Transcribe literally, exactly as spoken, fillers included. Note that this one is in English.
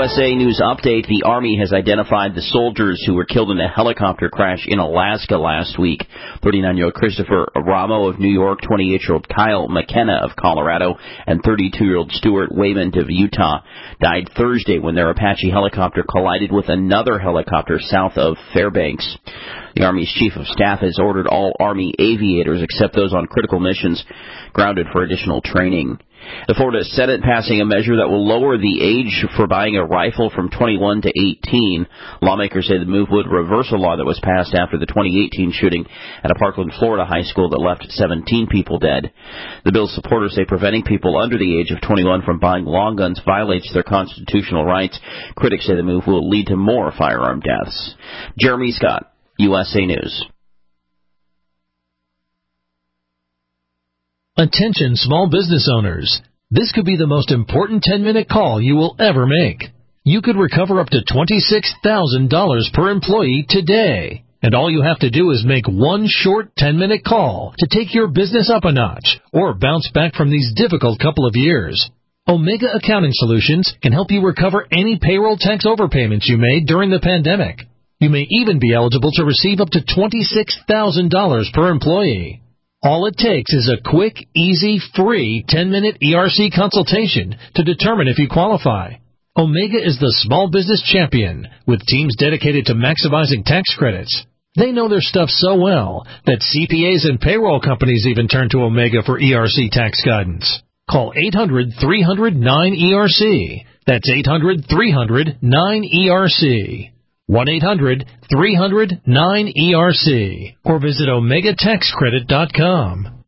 S A News Update. The Army has identified the soldiers who were killed in a helicopter crash in Alaska last week. thirty-nine-year-old Christopher Ramo of New York, twenty-eight-year-old Kyle McKenna of Colorado, and thirty-two-year-old Stuart Waymond of Utah died Thursday when their Apache helicopter collided with another helicopter south of Fairbanks. The Army's Chief of Staff has ordered all Army aviators, except those on critical missions, grounded for additional training. The Florida Senate passing a measure that will lower the age for buying a rifle from twenty-one to eighteen. Lawmakers say the move would reverse a law that was passed after the twenty eighteen shooting at a Parkland, Florida high school that left seventeen people dead. The bill's supporters say preventing people under the age of twenty-one from buying long guns violates their constitutional rights. Critics say the move will lead to more firearm deaths. Jeremy Scott, U S A News. Attention small business owners. This could be the most important ten-minute call you will ever make. You could recover up to twenty-six thousand dollars per employee today. And all you have to do is make one short ten-minute call to take your business up a notch or bounce back from these difficult couple of years. Omega Accounting Solutions can help you recover any payroll tax overpayments you made during the pandemic. You may even be eligible to receive up to twenty-six thousand dollars per employee. All it takes is a quick, easy, free ten-minute E R C consultation to determine if you qualify. Omega is the small business champion with teams dedicated to maximizing tax credits. They know their stuff so well that C P As and payroll companies even turn to Omega for E R C tax guidance. Call eight hundred, three hundred, nine E R C. That's eight hundred, three hundred, nine E R C. one eight hundred, three hundred, nine E R C or visit omega tax credit dot com.